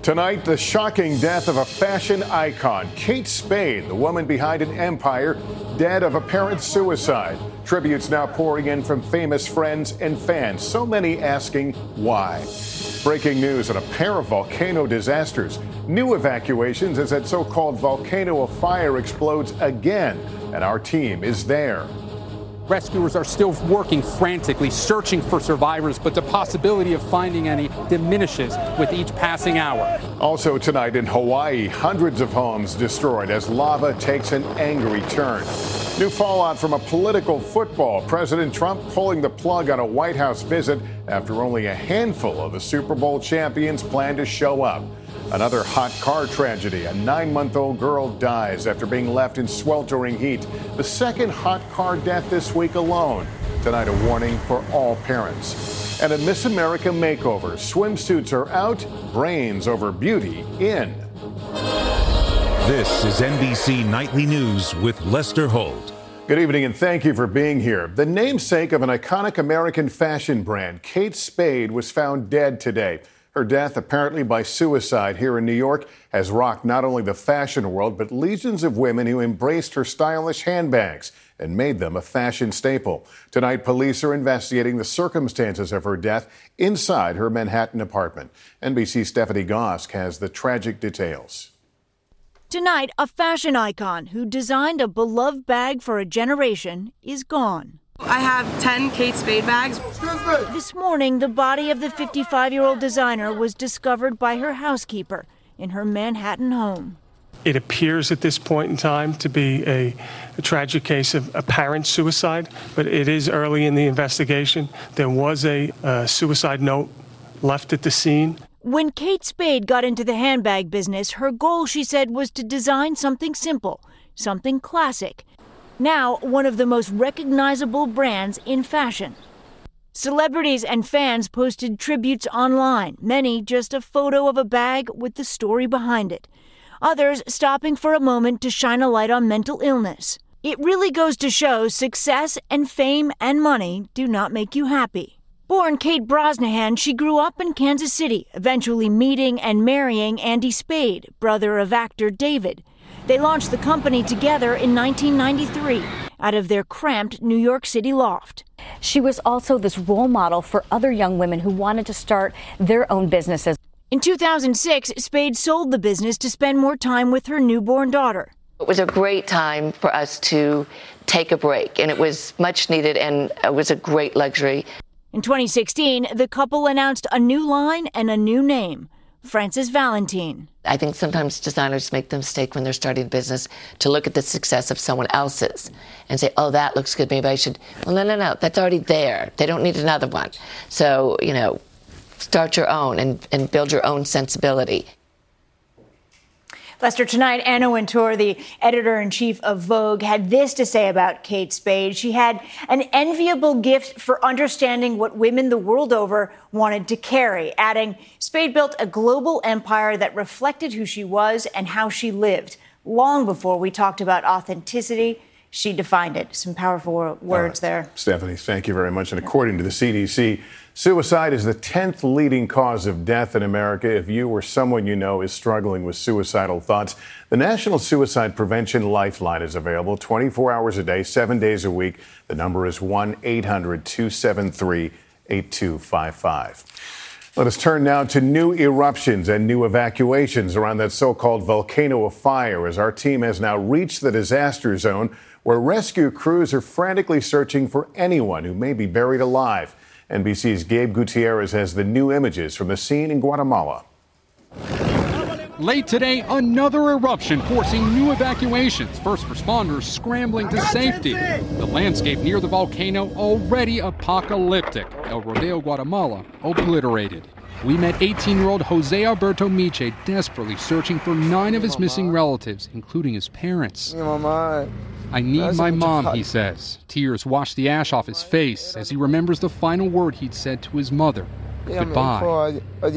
Tonight, the shocking death of a fashion icon, Kate Spade, the woman behind an empire, dead of apparent suicide. Tributes now pouring in from famous friends and fans, so many asking why. Breaking news on a pair of volcano disasters. New evacuations as that so-called volcano of fire explodes again, and our team is there. Rescuers are still working frantically, searching for survivors, but the possibility of finding any diminishes with each passing hour. Also tonight in Hawaii, hundreds of homes destroyed as lava takes an angry turn. New fallout from a political football. President Trump pulling the plug on a White House visit after only a handful of the Super Bowl champions plan to show up. Another hot car tragedy. A 9-month-old girl dies after being left in sweltering heat. The second hot car death this week alone. Tonight, a warning for all parents. And a Miss America makeover. Swimsuits are out, brains over beauty in. This is NBC Nightly News with Lester Holt. Good evening and thank you for being here. The namesake of an iconic American fashion brand, Kate Spade, was found dead today. Her death, apparently by suicide here in New York, has rocked not only the fashion world, but legions of women who embraced her stylish handbags and made them a fashion staple. Tonight, police are investigating the circumstances of her death inside her Manhattan apartment. NBC's Stephanie Gosk has the tragic details. Tonight, a fashion icon who designed a beloved bag for a generation is gone. I have 10 Kate Spade bags. This morning, the body of the 55-year-old designer was discovered by her housekeeper in her Manhattan home. It appears at this point in time to be a tragic case of apparent suicide, but it is early in the investigation. There was a suicide note left at the scene. When Kate Spade got into the handbag business, her goal, she said, was to design something simple, something classic. Now, one of the most recognizable brands in fashion. Celebrities and fans posted tributes online, many just a photo of a bag with the story behind it. Others stopping for a moment to shine a light on mental illness. It really goes to show success and fame and money do not make you happy. Born Kate Brosnahan, she grew up in Kansas City, eventually meeting and marrying Andy Spade, brother of actor David. They launched the company together in 1993 out of their cramped New York City loft. She was also this role model for other young women who wanted to start their own businesses. In 2006, Spade sold the business to spend more time with her newborn daughter. It was a great time for us to take a break, and it was much needed, and it was a great luxury. In 2016, the couple announced a new line and a new name, Frances Valentine. I think sometimes designers make the mistake when they're starting a business to look at the success of someone else's and say, oh, that looks good, maybe I should. Well, no, that's already there. They don't need another one. So, start your own and build your own sensibility. Lester, tonight, Anna Wintour, the editor-in-chief of Vogue, had this to say about Kate Spade. She had an enviable gift for understanding what women the world over wanted to carry, adding, Spade built a global empire that reflected who she was and how she lived. Long before we talked about authenticity, she defined it. Some powerful words there. Stephanie, thank you very much. And according to the CDC, suicide is the 10th leading cause of death in America. If you or someone you know is struggling with suicidal thoughts, the National Suicide Prevention Lifeline is available 24 hours a day, 7 days a week. The number is 1-800-273-8255. Let us turn now to new eruptions and new evacuations around that so-called volcano of fire, as our team has now reached the disaster zone where rescue crews are frantically searching for anyone who may be buried alive. NBC's Gabe Gutierrez has the new images from the scene in Guatemala. Late today, another eruption forcing new evacuations. First responders scrambling to safety. The landscape near the volcano already apocalyptic. El Rodeo, Guatemala, obliterated. We met 18-year-old Jose Alberto Miche desperately searching for 9 of his missing relatives, including his parents. I need my mom, he says. Tears wash the ash off his face as he remembers the final word he'd said to his mother. Goodbye.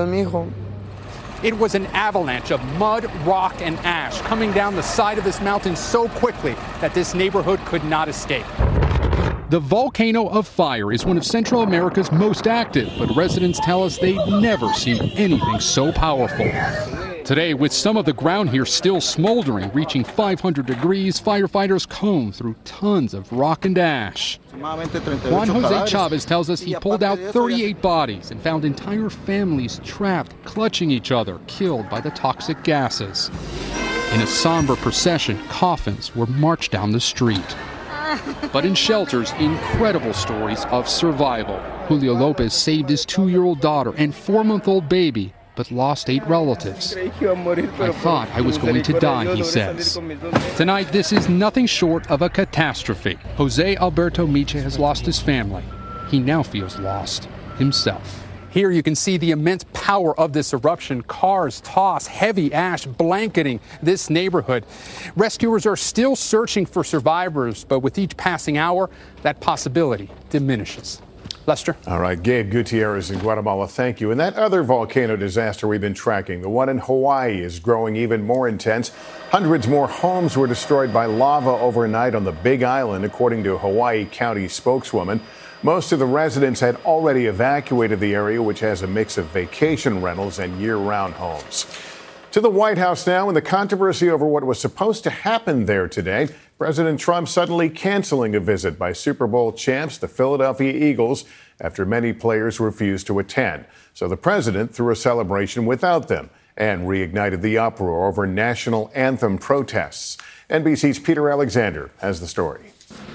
It was an avalanche of mud, rock, and ash coming down the side of this mountain so quickly that this neighborhood could not escape. The volcano of fire is one of Central America's most active, but residents tell us they've never seen anything so powerful. Today, with some of the ground here still smoldering, reaching 500 degrees, firefighters comb through tons of rock and ash. Juan Jose Chavez tells us he pulled out 38 bodies and found entire families trapped, clutching each other, killed by the toxic gases. In a somber procession, coffins were marched down the street. But in shelters, incredible stories of survival. Julio Lopez saved his 2-year-old daughter and 4-month-old baby, but lost 8 relatives. I thought I was going to die, he says. Tonight, this is nothing short of a catastrophe. Jose Alberto Miche has lost his family. He now feels lost himself. Here you can see the immense power of this eruption. Cars toss heavy ash blanketing this neighborhood. Rescuers are still searching for survivors, but with each passing hour, that possibility diminishes. Lester? All right, Gabe Gutierrez in Guatemala, thank you. And that other volcano disaster we've been tracking, the one in Hawaii, is growing even more intense. Hundreds more homes were destroyed by lava overnight on the Big Island, according to a Hawaii County spokeswoman. Most of the residents had already evacuated the area, which has a mix of vacation rentals and year-round homes. To the White House now, and the controversy over what was supposed to happen there today. President Trump suddenly canceling a visit by Super Bowl champs, the Philadelphia Eagles, after many players refused to attend. So the president threw a celebration without them and reignited the uproar over national anthem protests. NBC's Peter Alexander has the story.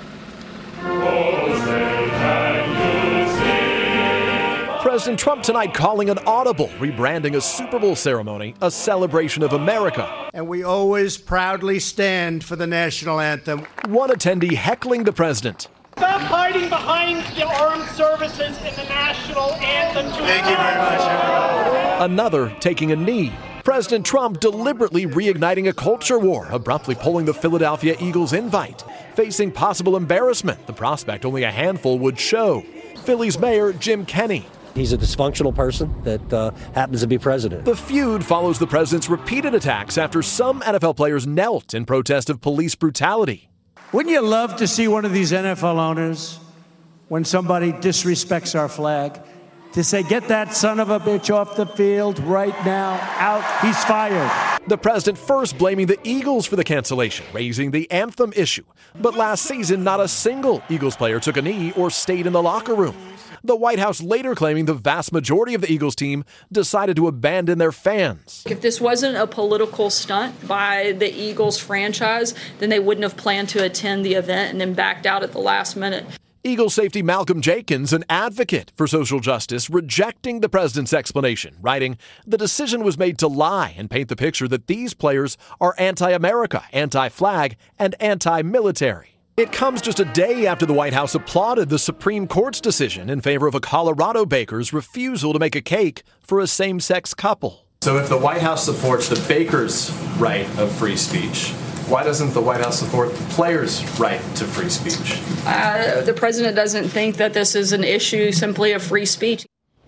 President Trump tonight calling an audible, rebranding a Super Bowl ceremony a celebration of America. And we always proudly stand for the national anthem. One attendee heckling the president. Stop hiding behind the armed services in the national anthem. Thank you very much, everyone. Another taking a knee. President Trump deliberately reigniting a culture war, abruptly pulling the Philadelphia Eagles invite. Facing possible embarrassment, the prospect only a handful would show. Philly's Mayor Jim Kenney. He's a dysfunctional person that happens to be president. The feud follows the president's repeated attacks after some NFL players knelt in protest of police brutality. Wouldn't you love to see one of these NFL owners, when somebody disrespects our flag, to say, get that son of a bitch off the field right now, out, he's fired. The president first blaming the Eagles for the cancellation, raising the anthem issue. But last season, not a single Eagles player took a knee or stayed in the locker room. The White House later claiming the vast majority of the Eagles team decided to abandon their fans. If this wasn't a political stunt by the Eagles franchise, then they wouldn't have planned to attend the event and then backed out at the last minute. Eagles safety Malcolm Jenkins, an advocate for social justice, rejecting the president's explanation, writing, the decision was made to lie and paint the picture that these players are anti-America, anti-flag, and anti-military. It comes just a day after the White House applauded the Supreme Court's decision in favor of a Colorado baker's refusal to make a cake for a same-sex couple. So if the White House supports the baker's right of free speech, why doesn't the White House support the players' right to free speech? The president doesn't think that this is an issue simply of free speech.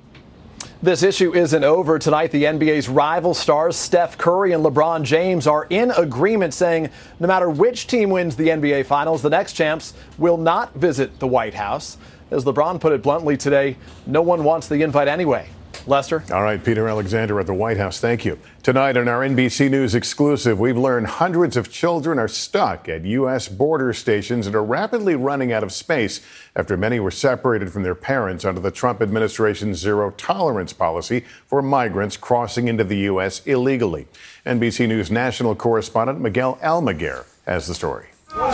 This issue isn't over. Tonight, the NBA's rival stars, Steph Curry and LeBron James, are in agreement saying no matter which team wins the NBA Finals, the next champs will not visit the White House. As LeBron put it bluntly today, no one wants the invite anyway. Lester? All right, Peter Alexander at the White House. Thank you. Tonight on our NBC News exclusive, we've learned hundreds of children are stuck at U.S. border stations and are rapidly running out of space after many were separated from their parents under the Trump administration's zero-tolerance policy for migrants crossing into the U.S. illegally. NBC News national correspondent Miguel Almaguer has the story.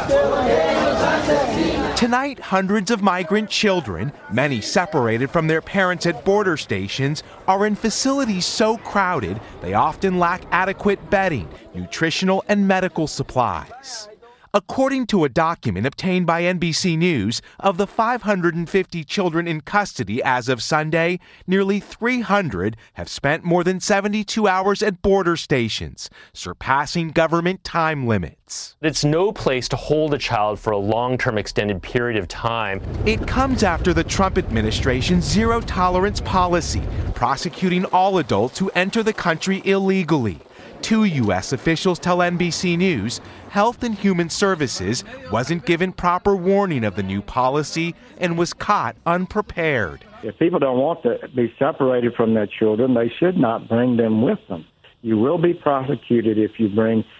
Tonight, hundreds of migrant children, many separated from their parents at border stations, are in facilities so crowded they often lack adequate bedding, nutritional and medical supplies. According to a document obtained by NBC News, of the 550 children in custody as of Sunday, nearly 300 have spent more than 72 hours at border stations, surpassing government time limits. It's no place to hold a child for a long-term extended period of time. It comes after the Trump administration's zero-tolerance policy, prosecuting all adults who enter the country illegally. Two U.S. officials tell NBC News Health and Human Services wasn't given proper warning of the new policy and was caught unprepared. If people don't want to be separated from their children, they should not bring them with them. You will be prosecuted if you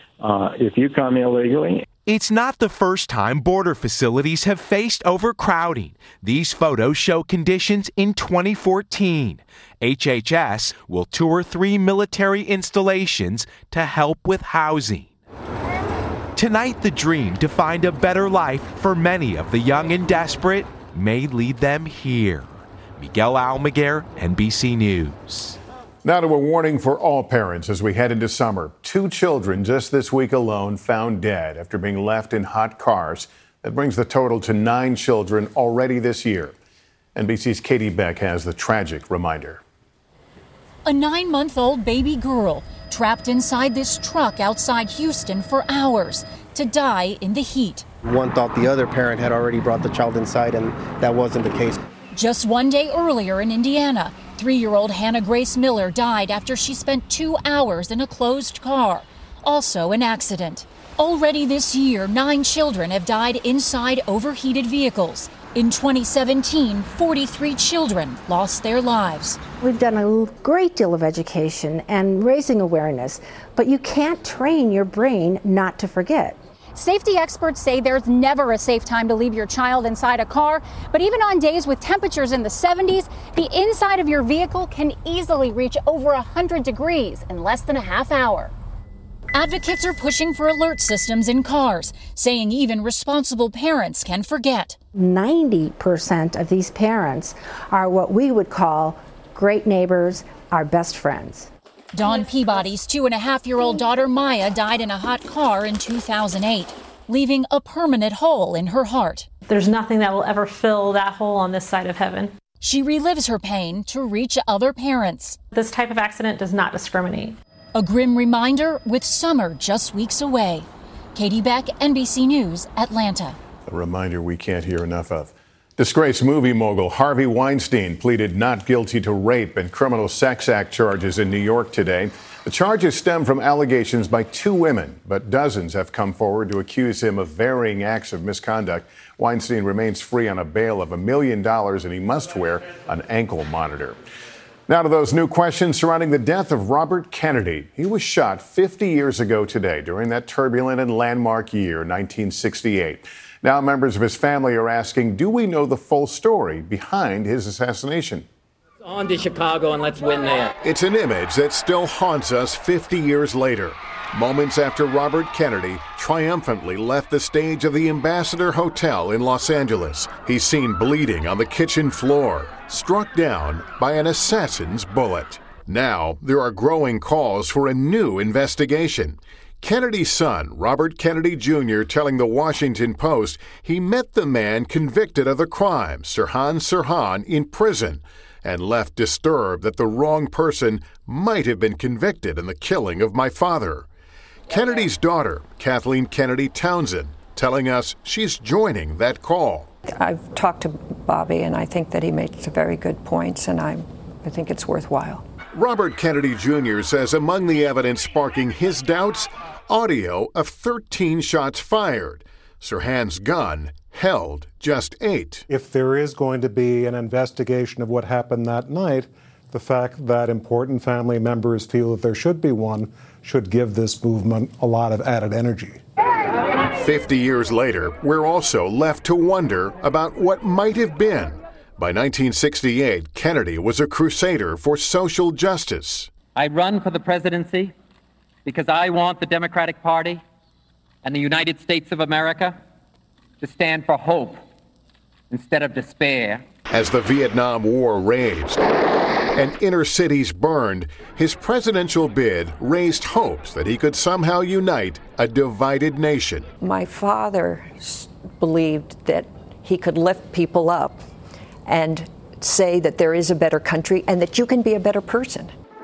come illegally. It's not the first time border facilities have faced overcrowding. These photos show conditions in 2014. HHS will tour 3 military installations to help with housing. Tonight, the dream to find a better life for many of the young and desperate may lead them here. Miguel Almaguer, NBC News. Now to a warning for all parents as we head into summer. 2 children just this week alone found dead after being left in hot cars. That brings the total to 9 children already this year. NBC's Katie Beck has the tragic reminder. A 9-month-old baby girl trapped inside this truck outside Houston for hours to die in the heat. One thought the other parent had already brought the child inside, and that wasn't the case. Just one day earlier in Indiana, 3-year-old Hannah Grace Miller died after she spent 2 hours in a closed car. Also an accident. Already this year, 9 children have died inside overheated vehicles. In 2017, 43 children lost their lives. We've done a great deal of education and raising awareness, but you can't train your brain not to forget. Safety experts say there's never a safe time to leave your child inside a car, but even on days with temperatures in the 70s, the inside of your vehicle can easily reach over 100 degrees in less than a half hour. Advocates are pushing for alert systems in cars, saying even responsible parents can forget. 90% of these parents are what we would call great neighbors, our best friends. Dawn Peabody's 2.5-year-old daughter Maya died in a hot car in 2008, leaving a permanent hole in her heart. There's nothing that will ever fill that hole on this side of heaven. She relives her pain to reach other parents. This type of accident does not discriminate. A grim reminder with summer just weeks away. Katie Beck, NBC News, Atlanta. A reminder we can't hear enough of. Disgraced movie mogul Harvey Weinstein pleaded not guilty to rape and criminal sex act charges in New York today. The charges stem from allegations by 2 women, but dozens have come forward to accuse him of varying acts of misconduct. Weinstein remains free on a bail of $1 million, and he must wear an ankle monitor. Now to those new questions surrounding the death of Robert Kennedy. He was shot 50 years ago today during that turbulent and landmark year, 1968. Now members of his family are asking, do we know the full story behind his assassination? On to Chicago and let's win there. It's an image that still haunts us 50 years later. Moments after Robert Kennedy triumphantly left the stage of the Ambassador Hotel in Los Angeles, he's seen bleeding on the kitchen floor, struck down by an assassin's bullet. Now, there are growing calls for a new investigation. Kennedy's son, Robert Kennedy Jr., telling the Washington Post he met the man convicted of the crime, Sirhan Sirhan, in prison, and left disturbed that the wrong person might have been convicted in the killing of my father. Kennedy's daughter, Kathleen Kennedy Townsend, telling us she's joining that call. I've talked to Bobby, and I think that he makes very good points, and I think it's worthwhile. Robert Kennedy Jr. says among the evidence sparking his doubts, audio of 13 shots fired. Sirhan's gun held just 8. If there is going to be an investigation of what happened that night, the fact that important family members feel that there should be one should give this movement a lot of added energy. 50 years later, we're also left to wonder about what might have been. By 1968, Kennedy was a crusader for social justice. I run for the presidency because I want the Democratic Party and the United States of America to stand for hope instead of despair. As the Vietnam War raged and inner cities burned, his presidential bid raised hopes that he could somehow unite a divided nation. My father believed that he could lift people up and say that there is a better country and that you can be a better person.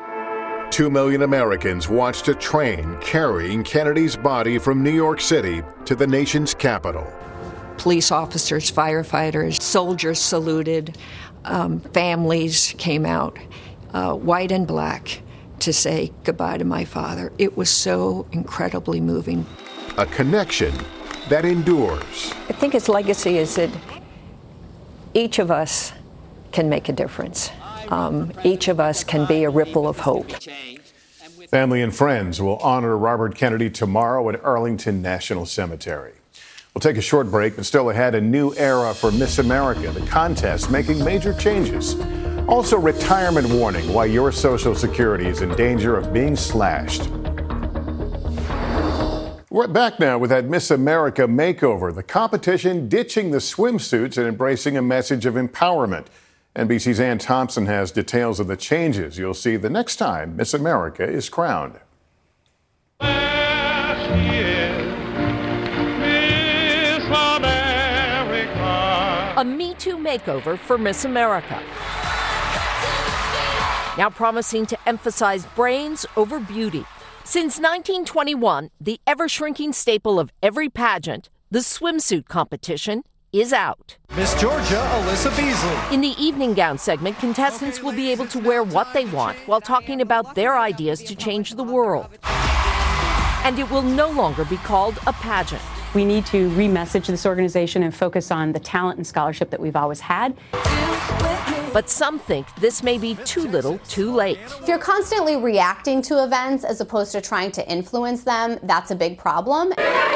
2 million Americans watched a train carrying Kennedy's body from New York City to the nation's capital. Police officers, firefighters, soldiers saluted, families came out, white and black, to say goodbye to my father. It was so incredibly moving. A connection that endures. I think his legacy is that each of us can make a difference. Each of us can be a ripple of hope. Family and friends will honor Robert Kennedy tomorrow at Arlington National Cemetery. We'll take a short break, but still ahead, a new era for Miss America, the contest making major changes. Also, retirement warning, why your Social Security is in danger of being slashed. We're back now with that Miss America makeover, the competition ditching the swimsuits and embracing a message of empowerment. NBC's Ann Thompson has details of the changes you'll see the next time Miss America is crowned. A Me Too makeover for Miss America. Now promising to emphasize brains over beauty. Since 1921, the ever-shrinking staple of every pageant, the swimsuit competition, is out. Miss Georgia, Alyssa Beasley. In the evening gown segment, contestants will be able to wear what they want while talking about their ideas to change the world. And it will no longer be called a pageant. We need to re-message this organization and focus on the talent and scholarship that we've always had. But some think this may be too little, too late. If you're constantly reacting to events as opposed to trying to influence them, that's a big problem.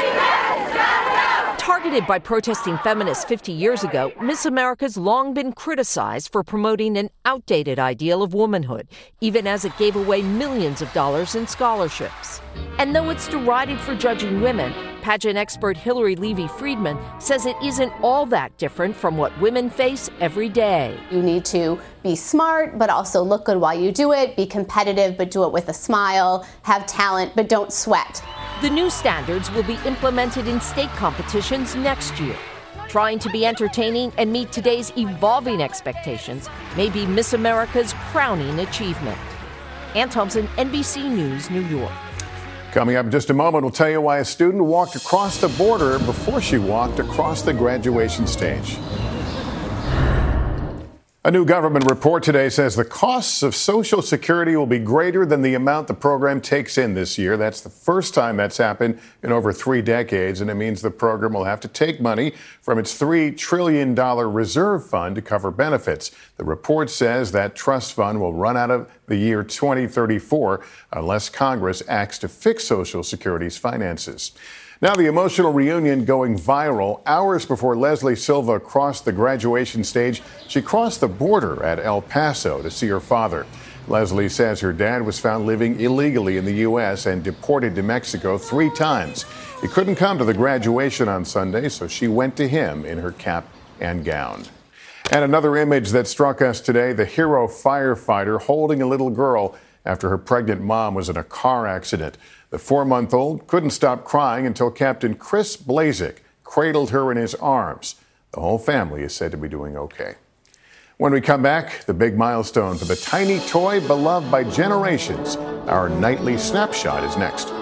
Targeted by protesting feminists 50 years ago, Miss America's long been criticized for promoting an outdated ideal of womanhood, even as it gave away millions of dollars in scholarships. And though it's derided for judging women, pageant expert Hillary Levy-Friedman says it isn't all that different from what women face every day. You need to be smart, but also look good while you do it, be competitive, but do it with a smile, have talent, but don't sweat. The new standards will be implemented in state competitions next year. Trying to be entertaining and meet today's evolving expectations may be Miss America's crowning achievement. Ann Thompson, NBC News, New York. Coming up in just a moment, we'll tell you why a student walked across the border before she walked across the graduation stage. A new government report today says the costs of Social Security will be greater than the amount the program takes in this year. That's the first time that's happened in over 3 decades, and it means the program will have to take money from its $3 trillion reserve fund to cover benefits. The report says that trust fund will run out of the year 2034 unless Congress acts to fix Social Security's finances. Now the emotional reunion going viral. Hours before Leslie Silva crossed the graduation stage, she crossed the border at El Paso to see her father. Leslie says her dad was found living illegally in the U.S. and deported to Mexico 3 times. He couldn't come to the graduation on Sunday, so she went to him in her cap and gown. And another image that struck us today, the hero firefighter holding a little girl after her pregnant mom was in a car accident. The 4-month-old couldn't stop crying until Captain Chris Blazik cradled her in his arms. The whole family is said to be doing okay. When we come back, the big milestone for the tiny toy beloved by generations. Our nightly snapshot is next.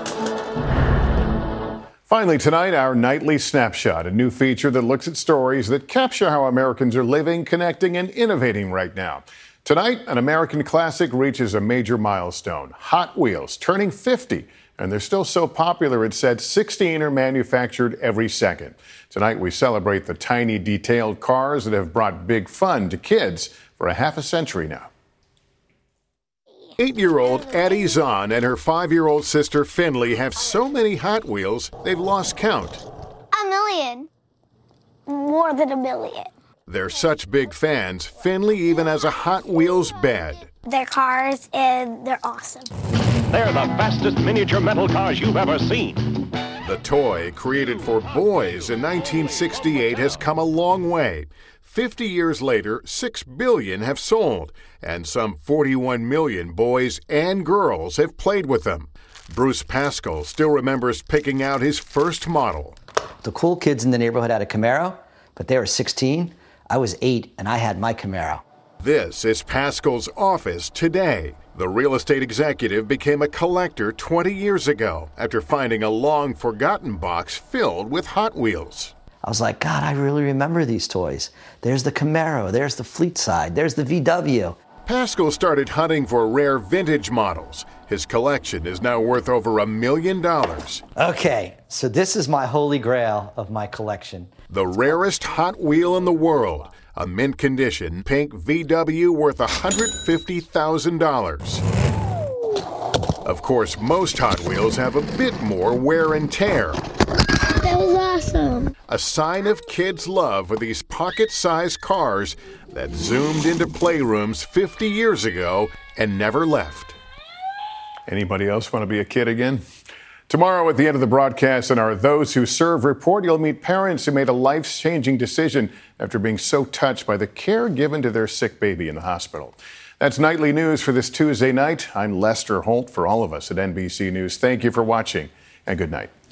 Finally tonight, our nightly snapshot, a new feature that looks at stories that capture how Americans are living, connecting, and innovating right now. Tonight, an American classic reaches a major milestone. Hot Wheels turning 50, and they're still so popular it said 16 are manufactured every second. Tonight, we celebrate the tiny, detailed cars that have brought big fun to kids for a half a century now. 8-year-old Addie Zahn and her 5-year-old sister Finley have so many Hot Wheels, they've lost count. 1 million. More than 1 million. They're such big fans, Finley even has a Hot Wheels bed. They're cars, and they're awesome. They're the fastest miniature metal cars you've ever seen. The toy, created for boys in 1968, has come a long way. 50 years later, 6 billion have sold, and some 41 million boys and girls have played with them. Bruce Pascal still remembers picking out his first model. The cool kids in the neighborhood had a Camaro, but they were 16. I was 8, and I had my Camaro. This is Pascal's office today. The real estate executive became a collector 20 years ago after finding a long-forgotten box filled with Hot Wheels. I was like, God, I really remember these toys. There's the Camaro, there's the Fleet Side, there's the VW. Pascal started hunting for rare vintage models. His collection is now worth over $1 million. Okay, so this is my holy grail of my collection. The rarest Hot Wheel in the world, a mint condition pink VW worth $150,000. Of course, most Hot Wheels have a bit more wear and tear. That was awesome. A sign of kids' love for these pocket-sized cars that zoomed into playrooms 50 years ago and never left. Anybody else want to be a kid again? Tomorrow at the end of the broadcast in our Those Who Serve report, you'll meet parents who made a life-changing decision after being so touched by the care given to their sick baby in the hospital. That's Nightly News for this Tuesday night. I'm Lester Holt. For all of us at NBC News, thank you for watching and good night.